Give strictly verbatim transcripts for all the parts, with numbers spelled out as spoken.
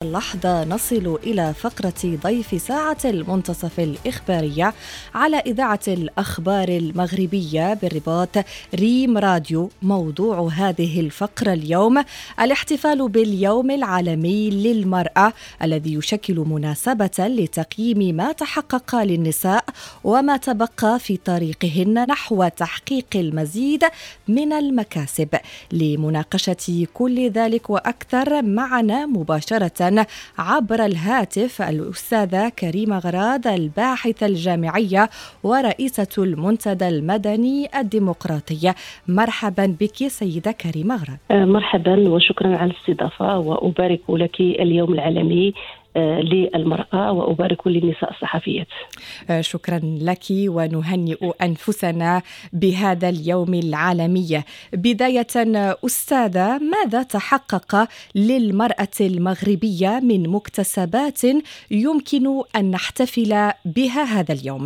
اللحظة نصل إلى فقرة ضيف ساعة المنتصف الإخبارية على إذاعة الأخبار المغربية بالرباط ريم راديو. موضوع هذه الفقرة اليوم الاحتفال باليوم العالمي للمرأة الذي يشكل مناسبة لتقييم ما تحقق للنساء وما تبقى في طريقهن نحو تحقيق المزيد من المكاسب. لمناقشة كل ذلك وأكثر معنا مباشرة عبر الهاتف الأستاذة كريمة غراد، الباحثة الجامعية ورئيسة المنتدى المدني الديمقراطي. مرحبا بك سيدة كريمة غراد. مرحبا وشكرا على الاستضافة، وأبارك لك اليوم العالمي للمرأة وأبارك للنساء الصحفيات. شكرا لك ونهنئ أنفسنا بهذا اليوم العالمي. بداية أستاذة، ماذا تحقق للمرأة المغربية من مكتسبات يمكن أن نحتفل بها هذا اليوم؟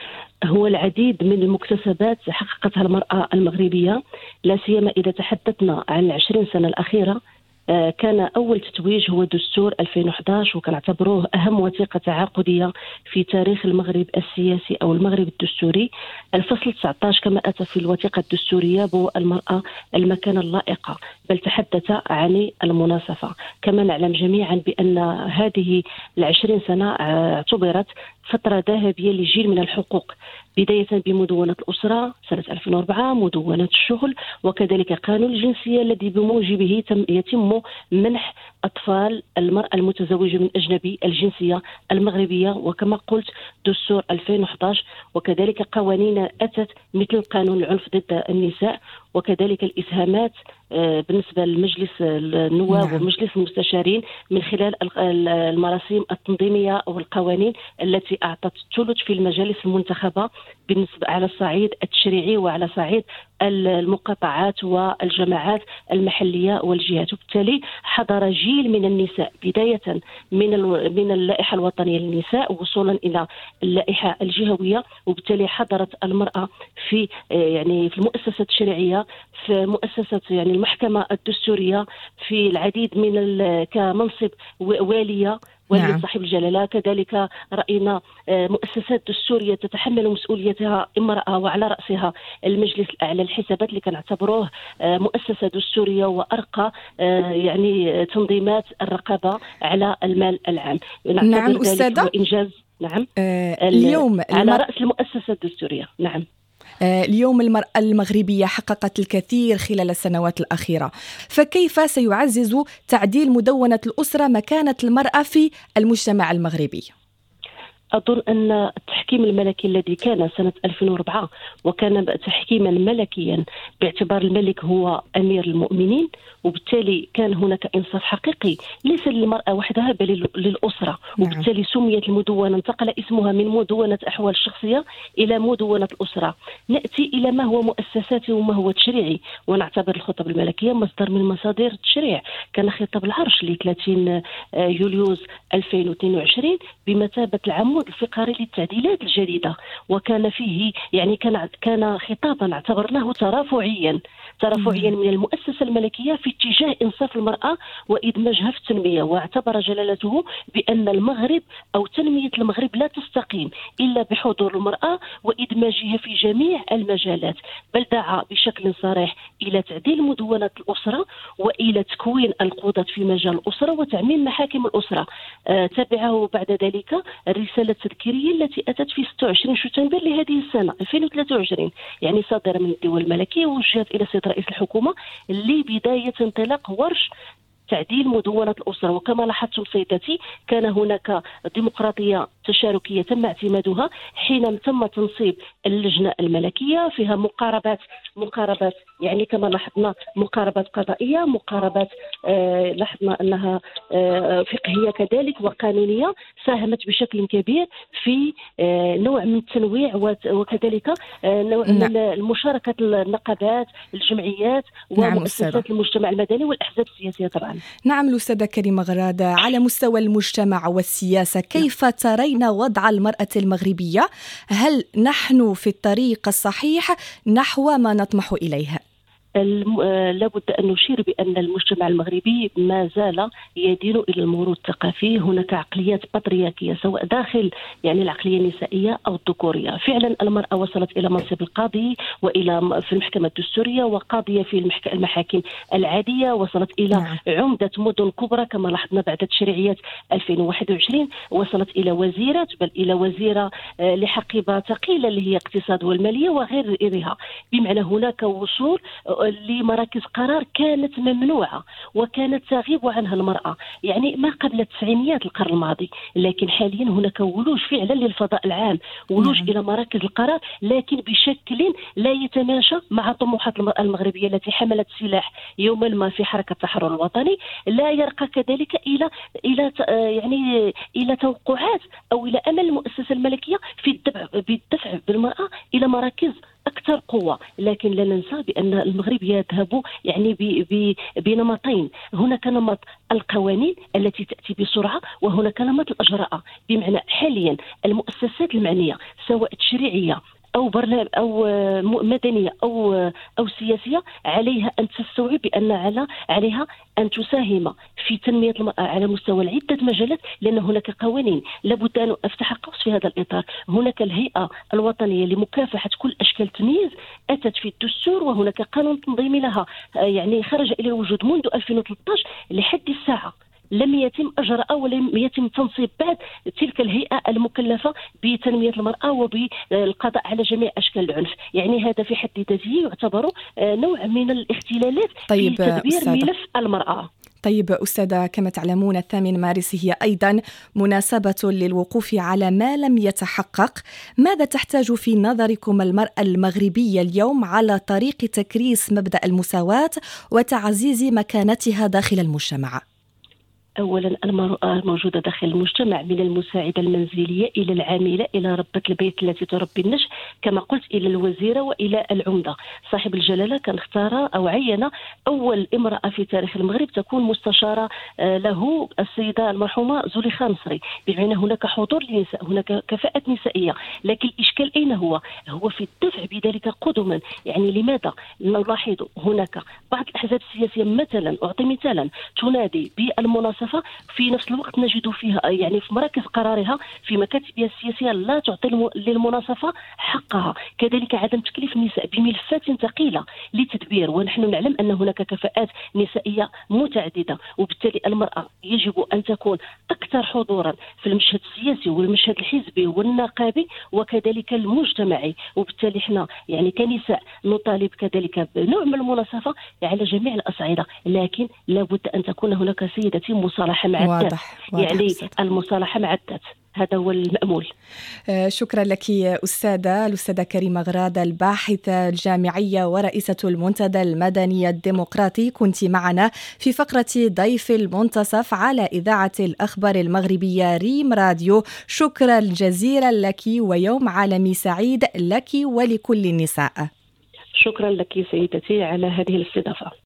هو العديد من المكتسبات حققتها المرأة المغربية، لا سيما إذا تحدثنا عن العشرين سنة الأخيرة. كان أول تتويج هو دستور ألفين وأحد عشر، وكنعتبروه أهم وثيقة تعاقدية في تاريخ المغرب السياسي أو المغرب الدستوري. الفصل تسعة عشر كما أتى في الوثيقة الدستورية بو المرأة المكانة اللائقة، بل تحدث عن المناصفة. كما نعلم جميعا بأن هذه العشرين سنة اعتبرت فترة ذهبية لجيل من الحقوق، بداية بمدونة الأسرة سنة ألفين وأربعة، مدونة الشغل، وكذلك قانون الجنسية الذي بموجبه يتم منح أطفال المرأة المتزوجة من أجنبي الجنسية المغربية، وكما قلت دستور ألفين وأحد عشر، وكذلك قوانين أتت مثل قانون العنف ضد النساء، وكذلك الإسهامات بالنسبة لمجلس النواب نعم. ومجلس المستشارين من خلال المراسيم التنظيمية والقوانين التي أعطت الثلث في المجالس المنتخبة بالنسبة على الصعيد التشريعي وعلى صعيد المقاطعات والجماعات المحلية والجهات. وبالتالي حضر جيل من النساء بداية من من اللائحة الوطنية للنساء وصولا إلى اللائحة الجهوية، وبالتالي حضرت المرأة في يعني في المؤسسات التشريعية، في مؤسسة يعني المحكمة الدستورية، في العديد من كمنصب والية والي نعم. صاحب الجلالة. كذلك رأينا مؤسسات دستورية تتحمل مسؤوليتها امرأة، وعلى رأسها المجلس الأعلى للحسابات اللي كنعتبروه مؤسسة دستورية وأرقى يعني تنظيمات الرقابة على المال العام. نعم أستاذة. إنجاز نعم آه اليوم على المر... رأس المؤسسة الدستورية. نعم اليوم المرأة المغربية حققت الكثير خلال السنوات الأخيرة، فكيف سيعزز تعديل مدونة الأسرة مكانة المرأة في المجتمع المغربي؟ أظن أن التحكيم الملكي الذي كان سنة ألفين وأربعة وكان تحكيما ملكيا باعتبار الملك هو أمير المؤمنين، وبالتالي كان هناك إنصاف حقيقي ليس للمرأة وحدها بل للأسرة. وبالتالي سميت المدونة، انتقل اسمها من مدونة أحوال الشخصية إلى مدونة الأسرة. نأتي إلى ما هو مؤسساتي وما هو تشريعي، ونعتبر الخطب الملكية مصدر من مصادر التشريع. كان خطاب العرش ل ثلاثين يوليوز ألفين واثنين وعشرين بمثابة العمود الفقري للتعديلات الجديدة، وكان فيه يعني كان كان خطابا اعتبرناه ترافعيا ترافعيا من المؤسسة الملكية في اتجاه إنصاف المرأة وإدماجها في التنمية. واعتبر جلالته بأن المغرب أو تنمية المغرب لا تستقيم إلا بحضور المرأة وإدماجها في جميع المجالات، بل دعا بشكل صريح إلى تعديل مدونة الأسرة وإلى تكوين القضاة في مجال الأسرة وتعميم محاكم الأسرة. آه تبعه بعد ذلك الرسالة التذكيرية التي أتت في ستة وعشرين شتنبر لهذه السنة ألفين وثلاثة وعشرين، يعني صادرة من الدول الملكية ووجهت إلى السيد رئيس الحكومة لبداية انطلاق ورش تعديل مدونة الأسرة. وكما لاحظتم سيدتي كان هناك ديمقراطية تشاركية تم اعتمادها حين تم تنصيب اللجنة الملكية، فيها مقاربات مقاربات يعني كما لاحظنا مقاربات قضائية، مقاربات آه لاحظنا أنها آه فقهية كذلك وقانونية، ساهمت بشكل كبير في آه نوع من التنويع وكذلك آه نوع نعم. من المشاركة النقابات الجمعيات ومؤسسات نعم المجتمع المدني والأحزاب السياسية طبعا. نعم الأستاذة كريمة غراد، على مستوى المجتمع والسياسة كيف نعم. ترين وضع المرأة المغربية؟ هل نحن في الطريق الصحيح نحو ما نطمح إليها؟ لابد أن نشير بأن المجتمع المغربي ما زال يدين إلى الموروث الثقافي. هناك عقليات بطريركية سواء داخل يعني العقلية النسائية أو الذكورية. فعلا المرأة وصلت إلى منصب القاضي وإلى في المحكمة الدستورية وقاضية في المحاكم العادية، وصلت إلى نعم. عمدة مدن كبرى كما لاحظنا بعد تشريعيات ألفين وواحد وعشرين، وصلت إلى وزيرات بل إلى وزيرة لحقيبة ثقيلة اللي هي اقتصاد والمالية وغيرها. بمعنى هناك وصول لمراكز قرار كانت ممنوعة وكانت تغيب عنها المرأة يعني ما قبل التسعينيات القرن الماضي، لكن حاليا هناك ولوج فعلا للفضاء العام، ولوج نعم. إلى مراكز القرار لكن بشكل لا يتماشى مع طموحات المرأة المغربية التي حملت سلاح يوما ما في حركة التحرر الوطني، لا يرقى كذلك إلى إلى يعني إلى توقعات أو إلى أمل المؤسسة الملكية في الدفع بالدفع بالمرأة إلى مراكز أكثر قوة. لكن لا ننسى بأن المغرب يذهب يعني بنمطين، هناك نمط القوانين التي تأتي بسرعة وهناك نمط الأجراء. بمعنى حاليا المؤسسات المعنية سواء تشريعية أو برنامج أو مدنية أو أو سياسية عليها أن تستوعب بأن على عليها أن تساهم في تنمية المرأة على مستوى عدة مجالات، لأن هناك قوانين. لابد أن أفتح قوس في هذا الإطار. هناك الهيئة الوطنية لمكافحة كل أشكال التمييز أتت في الدستور، وهناك قانون تنظيمي لها يعني خرج إلى الوجود منذ ألفين وثلاثة عشر. لحد الساعة لم يتم إجراء ولم يتم تنصيب بعد تلك الهيئة المكلفة بتنمية المرأة وبالقضاء على جميع أشكال العنف. يعني هذا في حد ذاته يعتبر نوع من الاختلالات طيب في تدبير أستاذة. ملف المرأة. طيب أستاذة، كما تعلمون الثامن مارس هي أيضا مناسبة للوقوف على ما لم يتحقق. ماذا تحتاج في نظركم المرأة المغربية اليوم على طريق تكريس مبدأ المساواة وتعزيز مكانتها داخل المجتمع؟ أولا المرأة الموجودة داخل المجتمع من المساعدة المنزلية إلى العاملة إلى ربة البيت التي تربي النشء، كما قلت إلى الوزيرة وإلى العمدة. صاحب الجلالة كان اختار أو عين أول امرأة في تاريخ المغرب تكون مستشارة له السيدة المرحومة زليخة نصري. بمعنى هناك حضور للنساء، هناك كفاءة نسائية، لكن الإشكال أين هو؟ هو في الدفع بذلك قدما. يعني لماذا نلاحظ هناك بعض الأحزاب السياسية مثلا، أعطي مثالا، تنادي بالمناصفة في نفس الوقت نجد فيها يعني في مراكز قرارها في مكاتبها السياسية لا تعطي للمناصفة حقها. كذلك عدم تكليف النساء بملفات ثقيلة للتدبير، ونحن نعلم أن هناك كفاءات نسائية متعددة، وبالتالي المرأة يجب أن تكون أكثر حضورا في المشهد السياسي والمشهد الحزبي والنقابي وكذلك المجتمعي. وبالتالي احنا يعني كنساء نطالب كذلك بنوع من المناصفة على جميع الأصعدة، لكن لابد أن تكون هناك سيدتي مصالحة مع الذات. يعني المصالحة مع الذات هذا هو المأمول. شكرا لك أستاذة الأستاذة كريمة غرادة، الباحثة الجامعية ورئيسة المنتدى المدني الديمقراطي، كنت معنا في فقرة ضيف المنتصف على إذاعة الأخبار المغربية ريم راديو. شكرا جزيلا لك ويوم عالمي سعيد لك ولكل النساء. شكرا لك سيدتي على هذه الاستضافة.